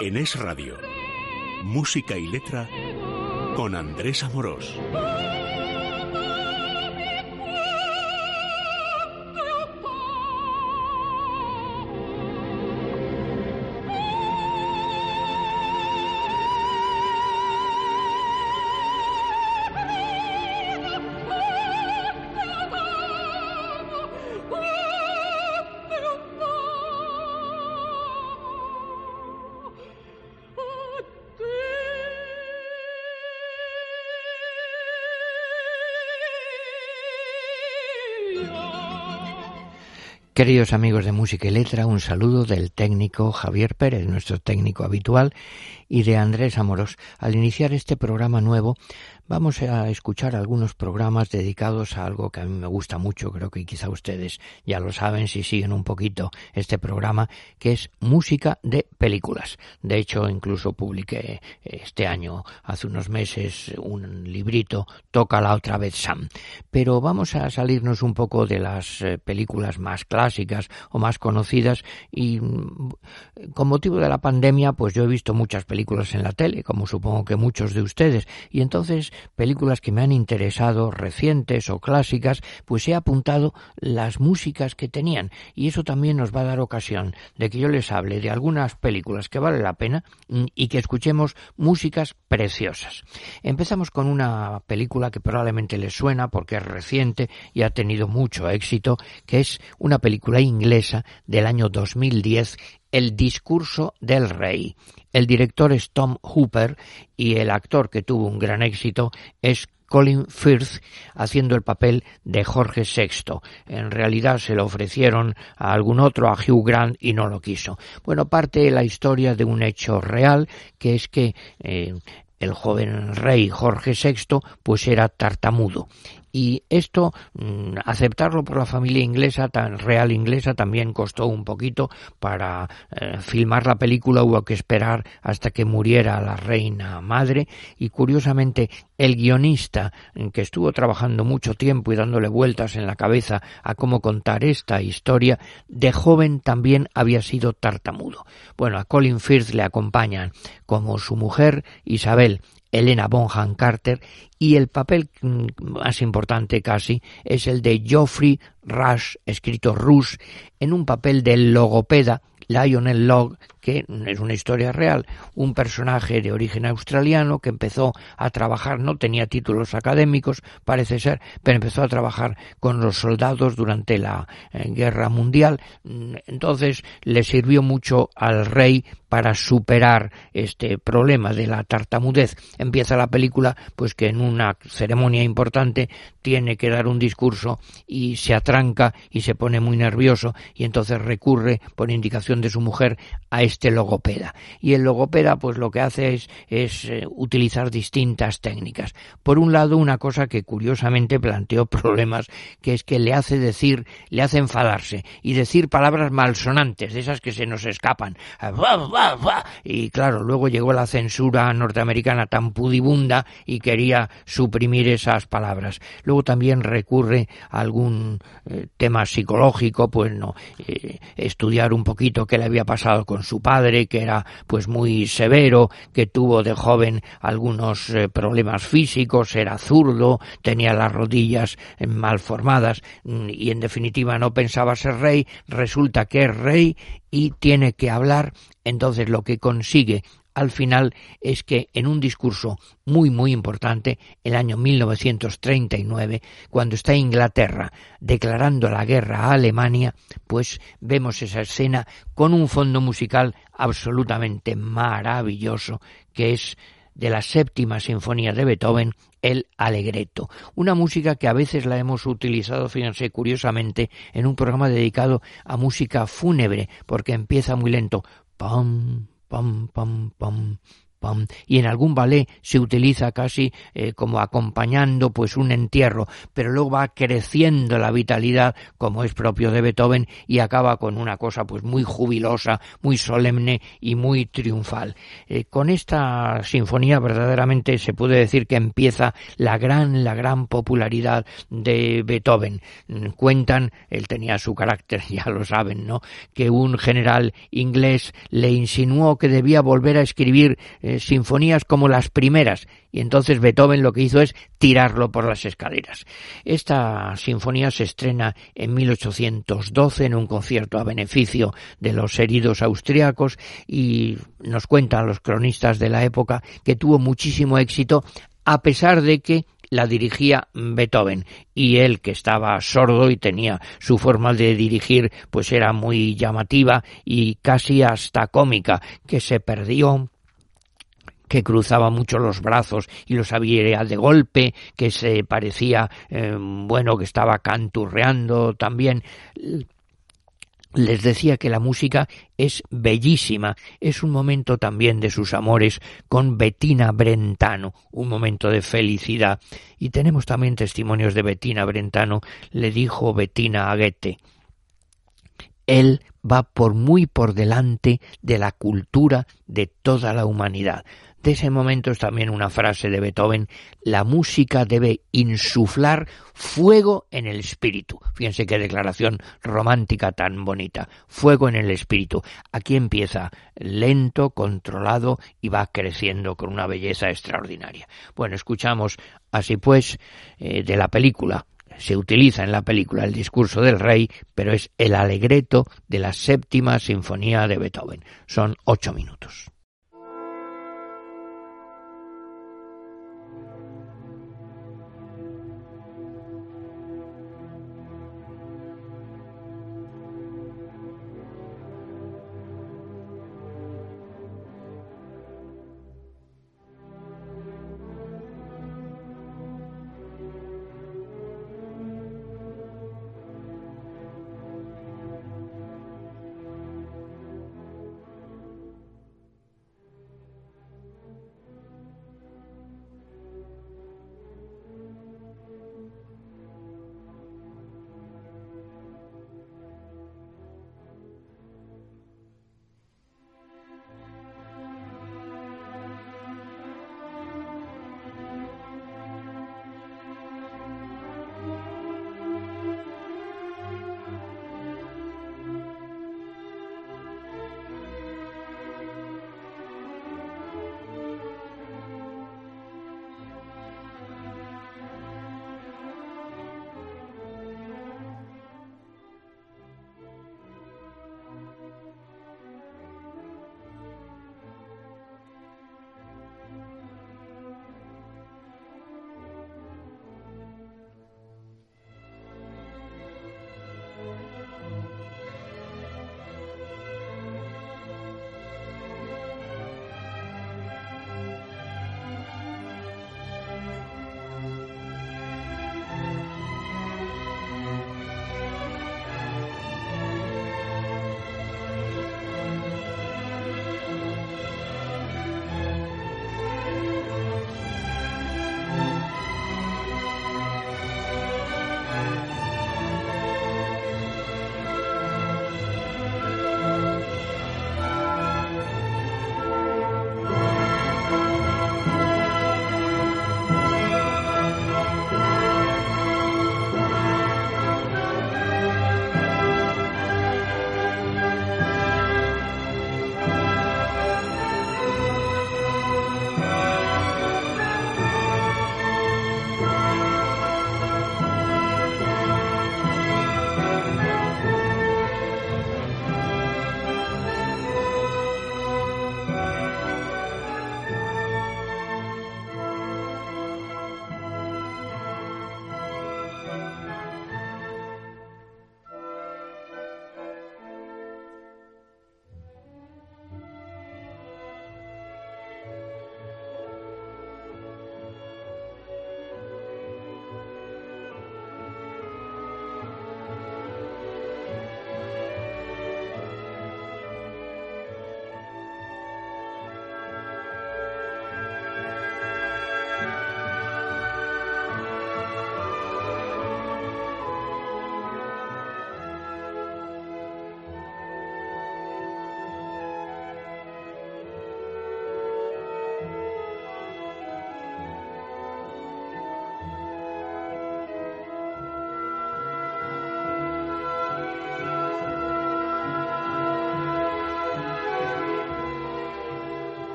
En Es Radio, música y letra con Andrés Amorós. Queridos amigos de Música y Letra, un saludo del técnico Javier Pérez, nuestro técnico habitual, y de Andrés Amorós. Al iniciar este programa nuevo, vamos a escuchar algunos programas dedicados a algo que a mí me gusta mucho, creo que quizá ustedes ya lo saben si siguen un poquito este programa, que es música de películas. De hecho, incluso publiqué este año, hace unos meses, un librito, Tócala otra vez, Sam. Pero vamos a salirnos un poco de las películas más clásicas o más conocidas y con motivo de la pandemia pues yo he visto muchas películas en la tele, como supongo que muchos de ustedes, y entonces películas que me han interesado, recientes o clásicas, pues he apuntado las músicas que tenían, y eso también nos va a dar ocasión de que yo les hable de algunas películas que vale la pena y que escuchemos músicas preciosas. Empezamos con una película que probablemente les suena porque es reciente y ha tenido mucho éxito, que es una película inglesa del año 2010, El discurso del rey. El director es Tom Hooper y el actor que tuvo un gran éxito es Colin Firth, haciendo el papel de Jorge VI. En realidad se lo ofrecieron a algún otro, a Hugh Grant, y no lo quiso. Bueno, parte la historia de un hecho real, que es que el joven rey Jorge VI pues era tartamudo. Y esto, aceptarlo por la familia inglesa, real inglesa, también costó un poquito. Para filmar la película hubo que esperar hasta que muriera la reina madre, y curiosamente el guionista, que estuvo trabajando mucho tiempo y dándole vueltas en la cabeza a cómo contar esta historia, de joven también había sido tartamudo. Bueno, a Colin Firth le acompañan como su mujer Isabel, Helena Bonham Carter, y el papel más importante casi es el de Geoffrey Rush, escrito Rush, en un papel del logopeda Lionel Logg, que es una historia real, un personaje de origen australiano que empezó a trabajar, no tenía títulos académicos, parece ser, pero empezó a trabajar con los soldados durante la Guerra Mundial. Entonces le sirvió mucho al rey para superar este problema de la tartamudez. Empieza la película pues que en una ceremonia importante tiene que dar un discurso y se atranca y se pone muy nervioso, y entonces recurre, por indicación de su mujer, a este logopeda. Y el logopeda pues lo que hace es utilizar distintas técnicas. Por un lado, una cosa que curiosamente planteó problemas, que es que le hace enfadarse y decir palabras malsonantes, de esas que se nos escapan. Y claro, luego llegó la censura norteamericana tan pudibunda y quería suprimir esas palabras. Luego también recurre a algún tema psicológico, pues no, estudiar un poquito qué le había pasado con su padre, que era pues muy severo, que tuvo de joven algunos problemas físicos, era zurdo, tenía las rodillas mal formadas y en definitiva no pensaba ser rey. Resulta que es rey y tiene que hablar. Entonces lo que consigue al final es que en un discurso muy muy importante, el año 1939, cuando está Inglaterra declarando la guerra a Alemania, pues vemos esa escena con un fondo musical absolutamente maravilloso, que es de la Séptima Sinfonía de Beethoven, el Allegretto. Una música que a veces la hemos utilizado, fíjense, curiosamente, en un programa dedicado a música fúnebre, porque empieza muy lento. Pam, pam, pam, pam, pam, y en algún ballet se utiliza casi como acompañando pues un entierro, pero luego va creciendo la vitalidad como es propio de Beethoven y acaba con una cosa pues muy jubilosa, muy solemne y muy triunfal. Con esta sinfonía verdaderamente se puede decir que empieza la gran popularidad de Beethoven. Cuentan, él tenía su carácter, ya lo saben, ¿no?, que un general inglés le insinuó que debía volver a escribir sinfonías como las primeras, y entonces Beethoven lo que hizo es tirarlo por las escaleras. Esta sinfonía se estrena en 1812 en un concierto a beneficio de los heridos austriacos, y nos cuentan los cronistas de la época que tuvo muchísimo éxito a pesar de que la dirigía Beethoven, y él, que estaba sordo y tenía su forma de dirigir, pues era muy llamativa y casi hasta cómica, que se perdió, que cruzaba mucho los brazos y los abría de golpe, que se parecía, que estaba canturreando también. Les decía que la música es bellísima, es un momento también de sus amores con Bettina Brentano, un momento de felicidad. Y tenemos también testimonios de Bettina Brentano. Le dijo Bettina a Goethe: él va muy por delante de la cultura de toda la humanidad. De ese momento es también una frase de Beethoven: la música debe insuflar fuego en el espíritu. Fíjense qué declaración romántica tan bonita. Fuego en el espíritu. Aquí empieza lento, controlado, y va creciendo con una belleza extraordinaria. Bueno, escuchamos así pues de la película. Se utiliza en la película el discurso del rey, pero es el alegreto de la séptima sinfonía de Beethoven. Son 8 minutos.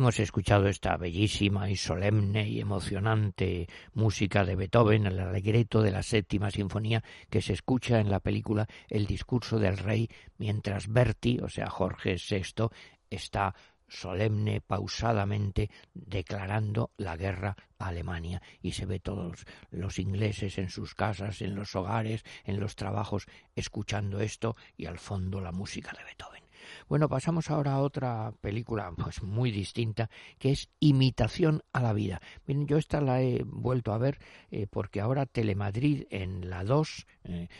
hemos escuchado esta bellísima y solemne y emocionante música de Beethoven, el Allegretto de la Séptima Sinfonía, que se escucha en la película El discurso del rey, mientras Berti, o sea Jorge VI, está solemne, pausadamente declarando la guerra a Alemania, y se ve todos los ingleses en sus casas, en los hogares, en los trabajos, escuchando esto, y al fondo la música de Beethoven. Bueno, pasamos ahora a otra película pues muy distinta, que es Imitación a la vida. Bien, yo esta la he vuelto a ver porque ahora Telemadrid en la 2,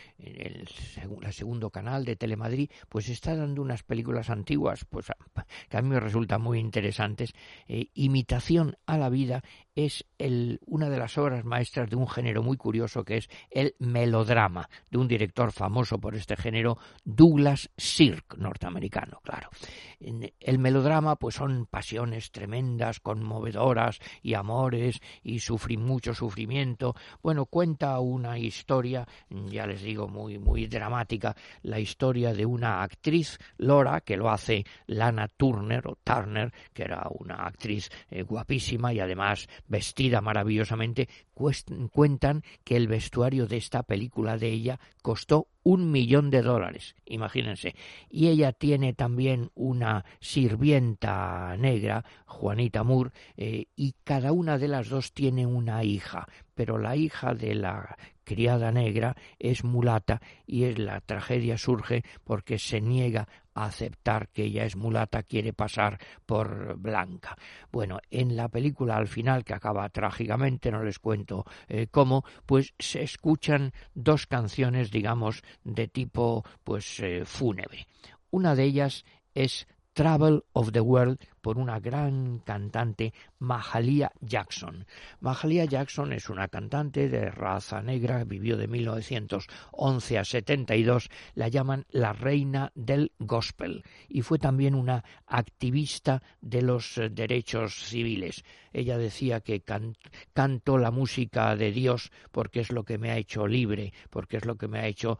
el segundo canal de Telemadrid, pues está dando unas películas antiguas pues que a mí me resultan muy interesantes. Imitación a la vida es una de las obras maestras de un género muy curioso que es el melodrama, de un director famoso por este género, Douglas Sirk, norteamericano, claro. El melodrama pues son pasiones tremendas, conmovedoras, y amores, y mucho sufrimiento. Bueno, cuenta una historia, ya les digo, muy, muy dramática, la historia de una actriz, Laura, que lo hace Lana Turner, que era una actriz guapísima y además vestida maravillosamente. Cuentan que el vestuario de esta película de ella costó $1 millón, imagínense. Y ella tiene también una sirvienta negra, Juanita Moore, y cada una de las dos tiene una hija, pero la hija de la criada negra es mulata, y la tragedia surge porque se niega a aceptar que ella es mulata, quiere pasar por blanca. Bueno, en la película al final, que acaba trágicamente, no les cuento cómo, pues se escuchan dos canciones, digamos, de tipo pues fúnebre. Una de ellas es Trouble of the World, por una gran cantante, Mahalia Jackson. Mahalia Jackson es una cantante de raza negra, vivió de 1911 a 72, la llaman la reina del gospel, y fue también una activista de los derechos civiles. Ella decía que canto la música de Dios porque es lo que me ha hecho libre, porque es lo que me ha hecho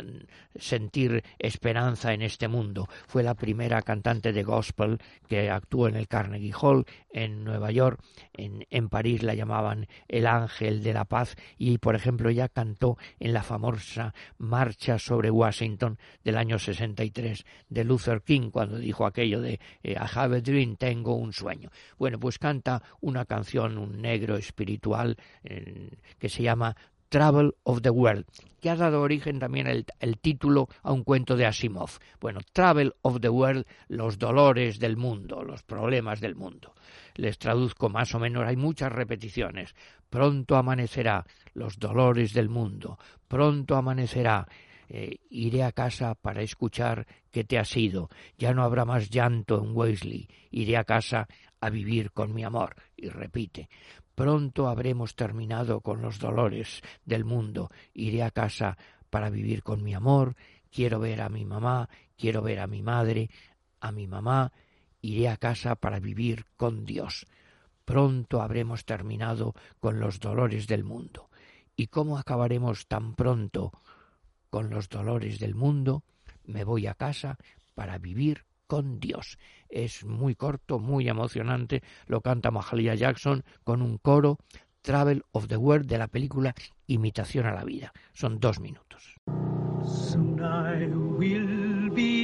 sentir esperanza en este mundo. Fue la primera cantante de gospel que actuó en el Carnegie Hall en Nueva York. En París la llamaban el ángel de la paz, y por ejemplo ella cantó en la famosa marcha sobre Washington del año 63 de Luther King, cuando dijo aquello de I have a dream, tengo un sueño. Bueno, pues canta una canción, un negro espiritual, que se llama Trouble of the World, que ha dado origen también el título a un cuento de Asimov. Bueno, Trouble of the World, los dolores del mundo, los problemas del mundo. Les traduzco más o menos, hay muchas repeticiones. Pronto amanecerá, los dolores del mundo. Pronto amanecerá, iré a casa para escuchar que te has ido. Ya no habrá más llanto en Wesley. Iré a casa a vivir con mi amor. Y repite. Pronto habremos terminado con los dolores del mundo. Iré a casa para vivir con mi amor. Quiero ver a mi mamá, quiero ver a mi madre, a mi mamá. Iré a casa para vivir con Dios. Pronto habremos terminado con los dolores del mundo. ¿Y cómo acabaremos tan pronto con los dolores del mundo? Me voy a casa para vivir con Dios. Es muy corto, muy emocionante, lo canta Mahalia Jackson con un coro, Trouble of the World, de la película Imitación a la vida. Son 2 minutos. Soon I will be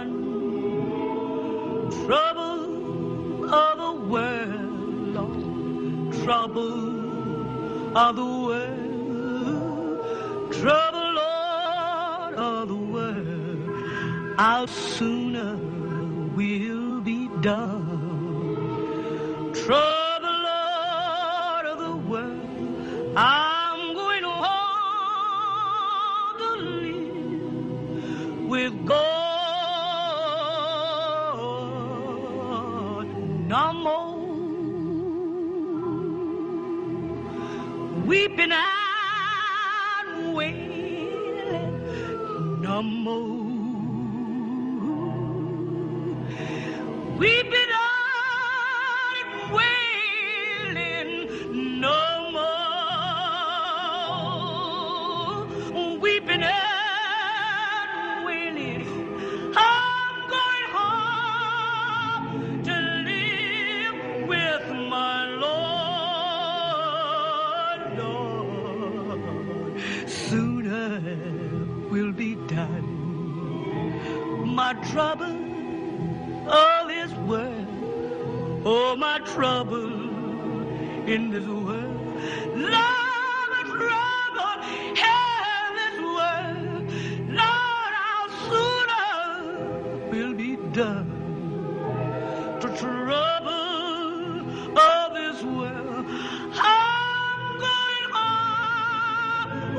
done. Trouble of the world, Lord. Trouble of the world. Trouble, Lord, of the world. How sooner will be done. Trouble, Lord, of the world. I'm going home to live with God. No more weeping and wailing. No more weeping and wailing, no more weeping and wailing. I'm going home to live my trouble of this world. Oh, my trouble in this world. Lord, my trouble in this world. Lord, how sooner will be done. The trouble of this world. I'm going home.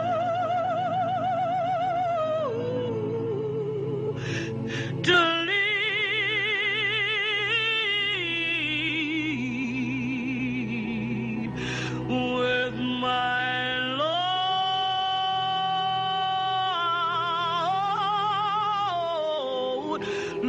Ooh, to live with my Lord.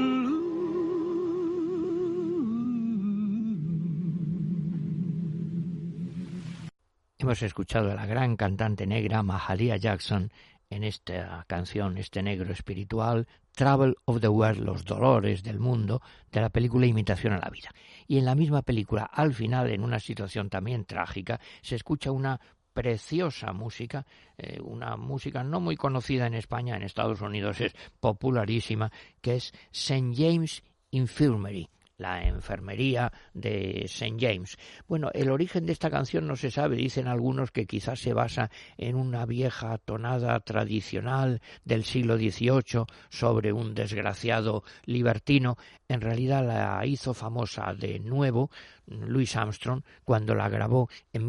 Hemos escuchado a la gran cantante negra Mahalia Jackson en esta canción, este negro espiritual, Trouble of the World, los dolores del mundo, de la película Imitación a la vida. Y en la misma película, al final, en una situación también trágica, se escucha una preciosa música, una música no muy conocida en España, en Estados Unidos es popularísima, que es St. James Infirmary, la enfermería de St. James. Bueno, el origen de esta canción no se sabe, dicen algunos que quizás se basa en una vieja tonada tradicional del siglo XVIII sobre un desgraciado libertino. En realidad la hizo famosa de nuevo Louis Armstrong cuando la grabó en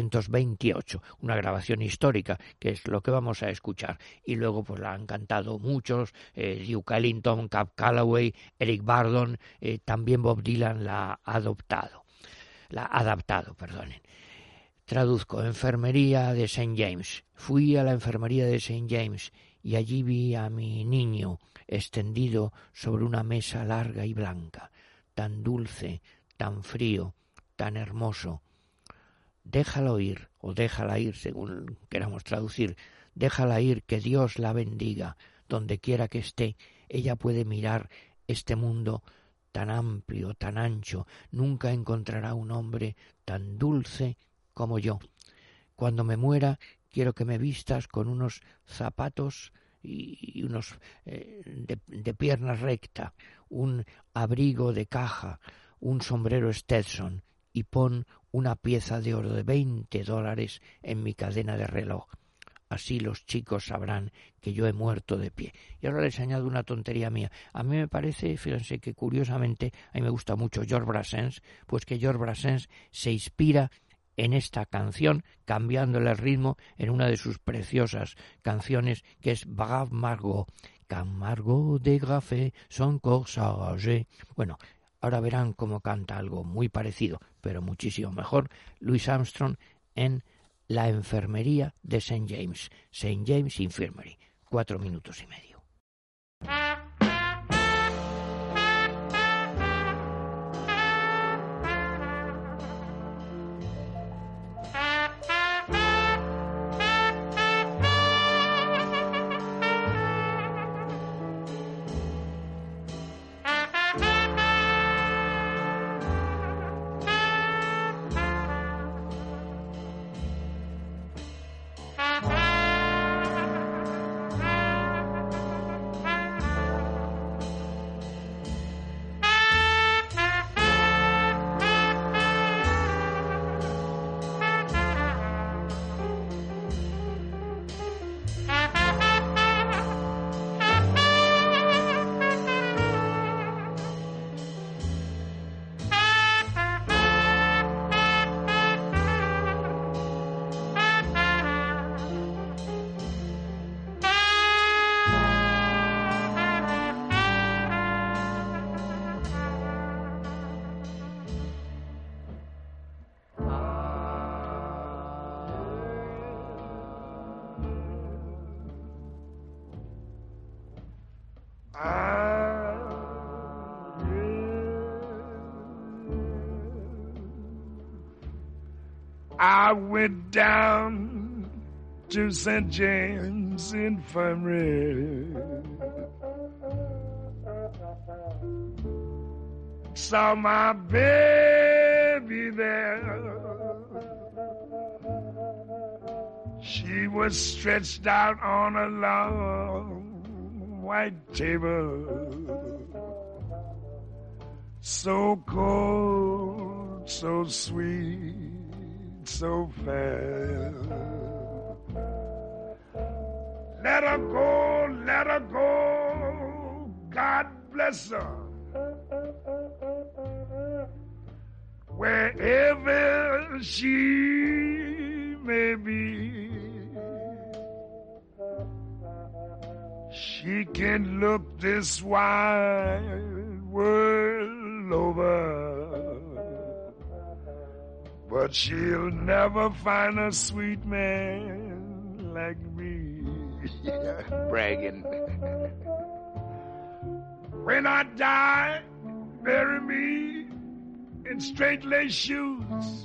1928, una grabación histórica que es lo que vamos a escuchar, y luego pues la han cantado muchos, Duke Ellington, Cab Calloway, Eric Burdon, también Bob Dylan la ha adaptado, perdonen. Traduzco: enfermería de St. James. Fui a la enfermería de St. James y allí vi a mi niño extendido sobre una mesa larga y blanca, tan dulce, tan frío, tan hermoso. Déjalo ir, o déjala ir, según queramos traducir. Déjala ir, que Dios la bendiga. Donde quiera que esté, ella puede mirar este mundo tan amplio, tan ancho. Nunca encontrará un hombre tan dulce como yo. Cuando me muera, quiero que me vistas con unos zapatos y unos de pierna recta, un abrigo de caja, un sombrero Stetson, y pon una pieza de oro de $20 en mi cadena de reloj. Así los chicos sabrán que yo he muerto de pie. Y ahora les añado una tontería mía. A mí me parece, fíjense que curiosamente, a mí me gusta mucho Georges Brassens, pues que Georges Brassens se inspira en esta canción, cambiándole el ritmo en una de sus preciosas canciones, que es Brave Margot. Quand Margot dégrafé son corps chargé. Bueno, ahora verán cómo canta algo muy parecido, pero muchísimo mejor, Louis Armstrong en la enfermería de St. James Infirmary. 4 minutos y medio. I went down to St. James Infirmary, saw my baby there. She was stretched out on a long white table, so cold, so sweet, so fair. Let her go, God bless her. Wherever she may be, she can look this wide world over, but she'll never find a sweet man like me. Bragging. When I die, bury me in straight lace shoes.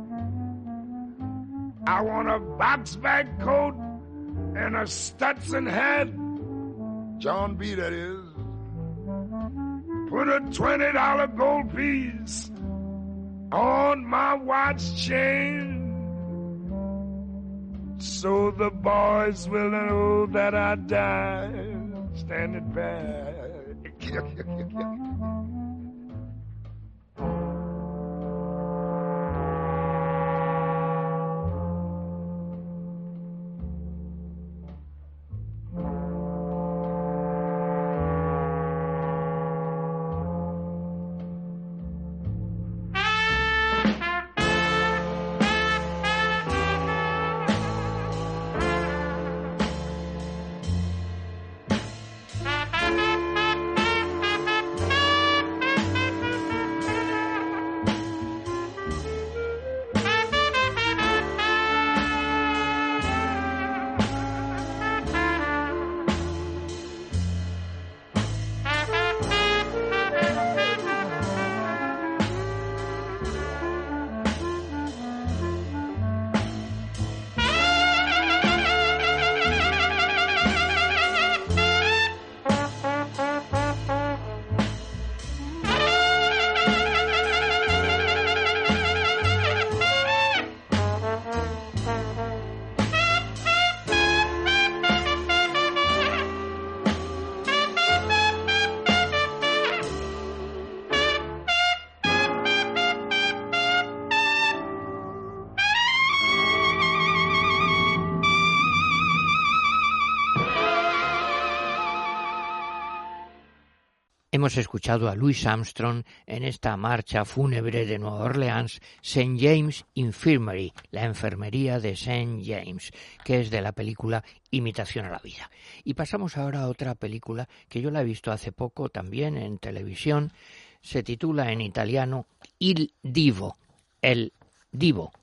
I want a box bag coat and a Stetson hat. John B. that is. Put a $20 gold piece on my watch chain, so the boys will know that I died standing back. Hemos escuchado a Louis Armstrong en esta marcha fúnebre de Nueva Orleans, St. James Infirmary, la enfermería de St. James, que es de la película Imitación a la vida. Y pasamos ahora a otra película que yo la he visto hace poco también en televisión. Se titula en italiano Il Divo, el Divo.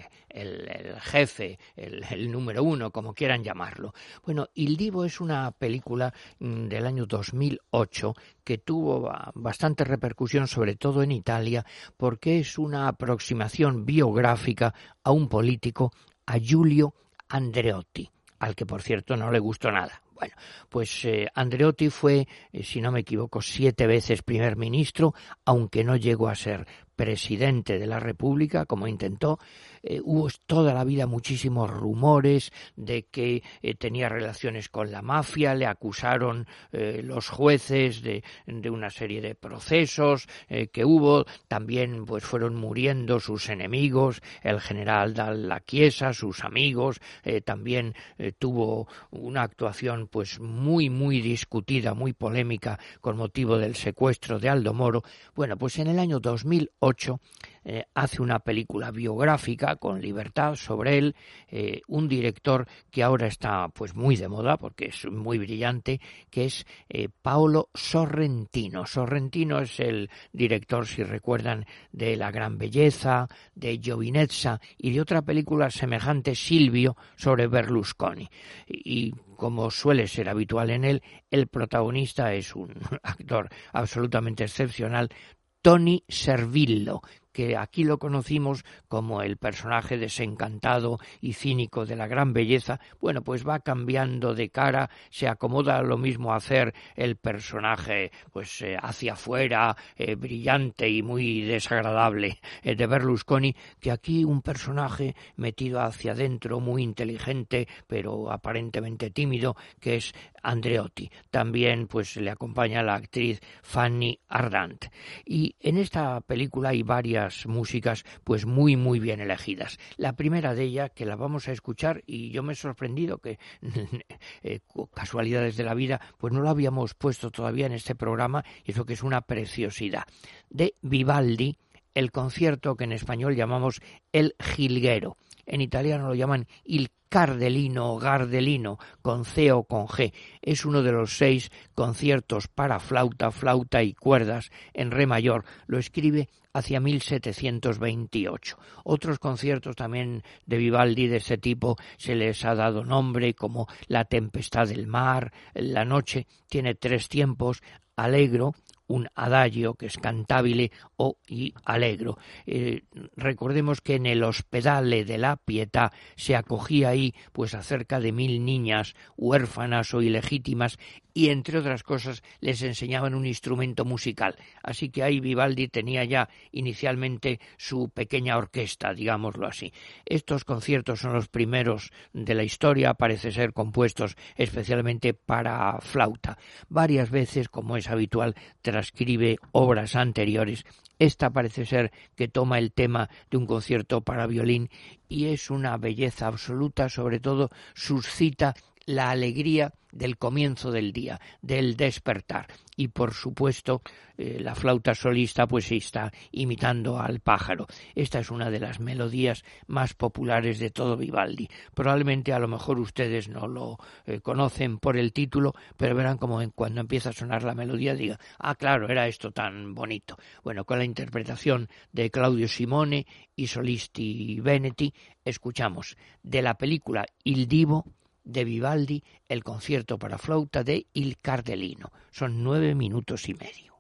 El jefe, el número uno, como quieran llamarlo. Bueno, Il Divo es una película del año 2008 que tuvo bastante repercusión, sobre todo en Italia, porque es una aproximación biográfica a un político, a Giulio Andreotti, al que por cierto no le gustó nada. Bueno, pues Andreotti fue, si no me equivoco, 7 veces primer ministro, aunque no llegó a ser presidente de la República, como intentó. Hubo toda la vida muchísimos rumores de que tenía relaciones con la mafia, le acusaron los jueces de una serie de procesos que hubo. También pues fueron muriendo sus enemigos, el general Dalla Chiesa, sus amigos. También tuvo una actuación pues muy discutida, muy polémica con motivo del secuestro de Aldo Moro. Bueno, pues en el año 2008 hace una película biográfica con Libertad sobre él, un director que ahora está pues muy de moda porque es muy brillante, que es Paolo Sorrentino. Sorrentino es el director, si recuerdan, de La Gran Belleza, de Giovinezza y de otra película semejante, Silvio, sobre Berlusconi. Y como suele ser habitual en él, el protagonista es un actor absolutamente excepcional, Tony Servillo, que aquí lo conocimos como el personaje desencantado y cínico de la gran belleza, bueno, pues va cambiando de cara, se acomoda a lo mismo hacer el personaje pues hacia afuera, brillante y muy desagradable de Berlusconi, que aquí un personaje metido hacia adentro, muy inteligente, pero aparentemente tímido, que es Andreotti. También pues le acompaña la actriz Fanny Ardant. Y en esta película hay varias músicas pues muy bien elegidas. La primera de ellas, que la vamos a escuchar, y yo me he sorprendido que casualidades de la vida, pues no lo habíamos puesto todavía en este programa, y eso que es una preciosidad, de Vivaldi, el concierto que en español llamamos El Jilguero. En italiano lo llaman Il Cardelino o Gardelino, con C o con G. Es uno de los 6 conciertos para flauta, flauta y cuerdas en re mayor. Lo escribe hacia 1728. Otros conciertos también de Vivaldi de este tipo se les ha dado nombre, como La Tempestad del Mar, La Noche. Tiene 3 tiempos: allegro, un adagio que es cantabile, y allegro. Recordemos que en el Ospedale de la Pietà se acogía ahí pues a cerca de 1000 niñas huérfanas o ilegítimas, y entre otras cosas les enseñaban un instrumento musical. Así que ahí Vivaldi tenía ya inicialmente su pequeña orquesta, digámoslo así. Estos conciertos son los primeros de la historia, parece ser compuestos especialmente para flauta. Varias veces, como es habitual, transcribe obras anteriores. Esta parece ser que toma el tema de un concierto para violín y es una belleza absoluta, sobre todo suscita la alegría del comienzo del día, del despertar. Y por supuesto la flauta solista pues está imitando al pájaro. Esta es una de las melodías más populares de todo Vivaldi. Probablemente a lo mejor ustedes no lo conocen por el título, pero verán como cuando empieza a sonar la melodía digan, ah, claro, era esto tan bonito. Bueno, con la interpretación de Claudio Simone y Solisti Veneti, escuchamos de la película Il Divo de Vivaldi el concierto para flauta de Il Cardelino. Son 9 minutos y medio.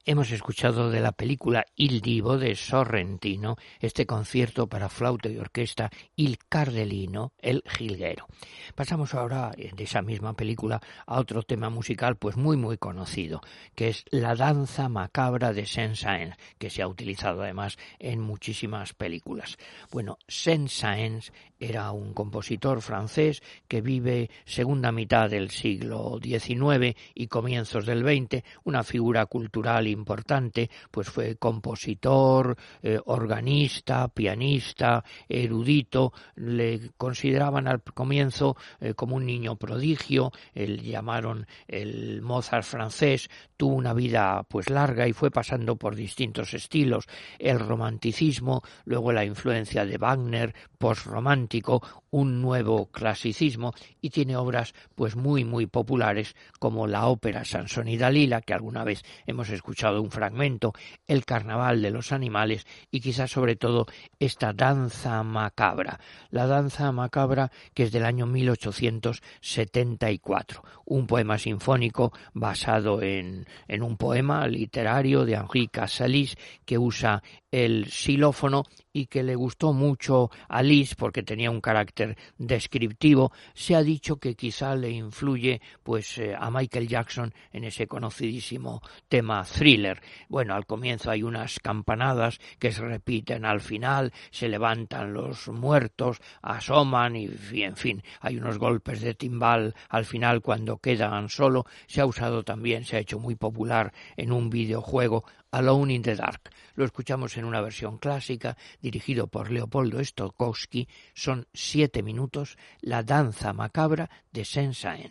Hemos escuchado de la película Il Divo de Sorrentino este concierto para flauta y orquesta Il Cardellino, el jilguero. Pasamos ahora de esa misma película a otro tema musical pues muy conocido, que es la danza macabra de Saint-Saëns, que se ha utilizado además en muchísimas películas. Bueno, Saint-Saëns era un compositor francés que vive segunda mitad del siglo XIX y comienzos del XX, una figura cultural importante, pues fue compositor, organista, pianista, erudito. Le consideraban al comienzo como un niño prodigio, le llamaron el Mozart francés. Tuvo una vida pues larga y fue pasando por distintos estilos, el romanticismo, luego la influencia de Wagner, posromántico, un nuevo clasicismo, y tiene obras pues muy populares como la ópera Sansón y Dalila, que alguna vez hemos escuchado un fragmento, el Carnaval de los animales y quizás sobre todo esta danza macabra. La danza macabra, que es del año 1874, un poema sinfónico basado en un poema literario de Henri Casalis, que usa el xilófono y que le gustó mucho a Liszt porque tenía un carácter descriptivo. Se ha dicho que quizá le influye pues a Michael Jackson en ese conocidísimo tema Thriller. Bueno, al comienzo hay unas campanadas que se repiten al final, se levantan los muertos, asoman y en fin, hay unos golpes de timbal al final cuando quedan solo. Se ha usado también, se ha hecho muy popular en un videojuego, Alone in the Dark. Lo escuchamos en una versión clásica, dirigido por Leopoldo Stokowski. Son 7 minutos, la danza macabra de Saint-Saëns.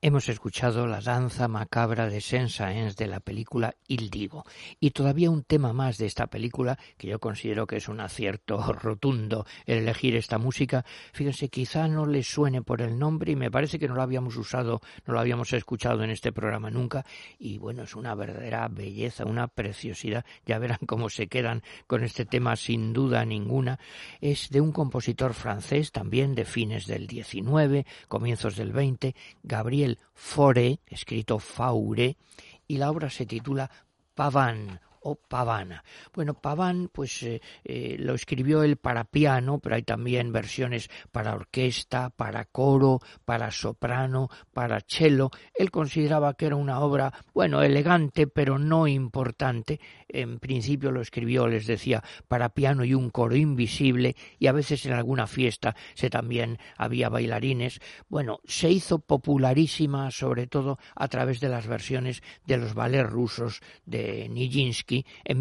Hemos escuchado la danza macabra de Saint-Saëns de la película Il Divo. Y todavía un tema más de esta película, que yo considero que es un acierto rotundo el elegir esta música. Fíjense, quizá no les suene por el nombre y me parece que no lo habíamos usado, no lo habíamos escuchado en este programa nunca. Y bueno, es una verdadera belleza, una preciosidad. Ya verán cómo se quedan con este tema sin duda ninguna. Es de un compositor francés, también de fines del 19, comienzos del 20, Gabriel Fauré, escrito Fauré, y la obra se titula Pavane o Pavana. Bueno, Pavane pues lo escribió él para piano, pero hay también versiones para orquesta, para coro, para soprano, para cello. Él consideraba que era una obra, bueno, elegante, pero no importante. En principio lo escribió, les decía, para piano y un coro invisible, y a veces en alguna fiesta también había bailarines. Bueno, se hizo popularísima sobre todo a través de las versiones de los ballets rusos de Nijinsky. En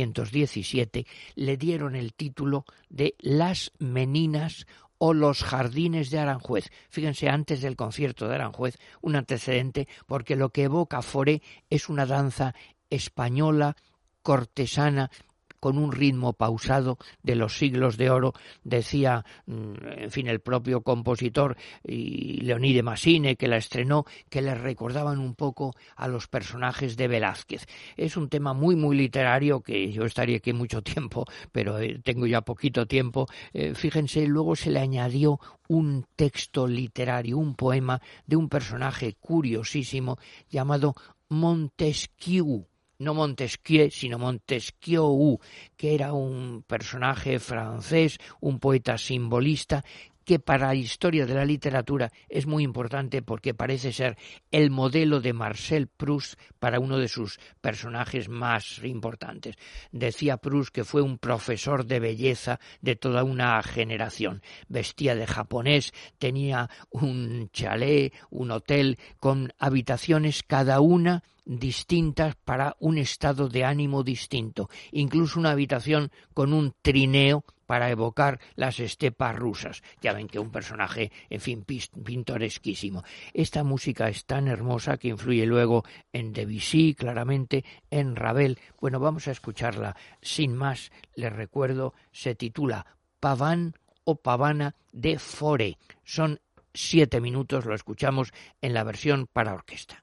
1917 le dieron el título de Las Meninas o Los Jardines de Aranjuez. Fíjense, antes del concierto de Aranjuez, un antecedente, porque lo que evoca Fauré es una danza española, cortesana, con un ritmo pausado de los siglos de oro, decía, en fin, el propio compositor y Leoní de Massine, que la estrenó, que le recordaban un poco a los personajes de Velázquez. Es un tema muy, muy literario, que yo estaría aquí mucho tiempo, pero tengo ya poquito tiempo. Fíjense, luego se le añadió un texto literario, un poema de un personaje curiosísimo llamado Montesquieu. No Montesquieu, sino Montesquieu, que era un personaje francés, un poeta simbolista, que para la historia de la literatura es muy importante porque parece ser el modelo de Marcel Proust para uno de sus personajes más importantes. Decía Proust que fue un profesor de belleza de toda una generación. Vestía de japonés, tenía un chalet, un hotel con habitaciones cada una distintas para un estado de ánimo distinto, incluso una habitación con un trineo para evocar las estepas rusas. Ya ven que un personaje, en fin, pintoresquísimo. Esta música es tan hermosa que influye luego en Debussy, claramente, en Ravel. Bueno, vamos a escucharla sin más. Les recuerdo, se titula Pavane o Pavana de Fauré. Son 7 minutos, lo escuchamos en la versión para orquesta.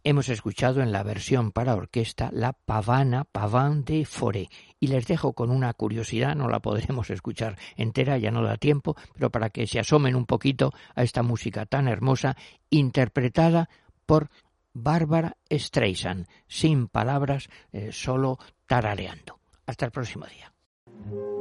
Hemos escuchado en la versión para orquesta la pavana, Pavane de Fauré, y les dejo con una curiosidad, no la podremos escuchar entera, ya no da tiempo, pero para que se asomen un poquito a esta música tan hermosa, interpretada por Barbara Streisand, sin palabras, solo tarareando. Hasta el próximo día.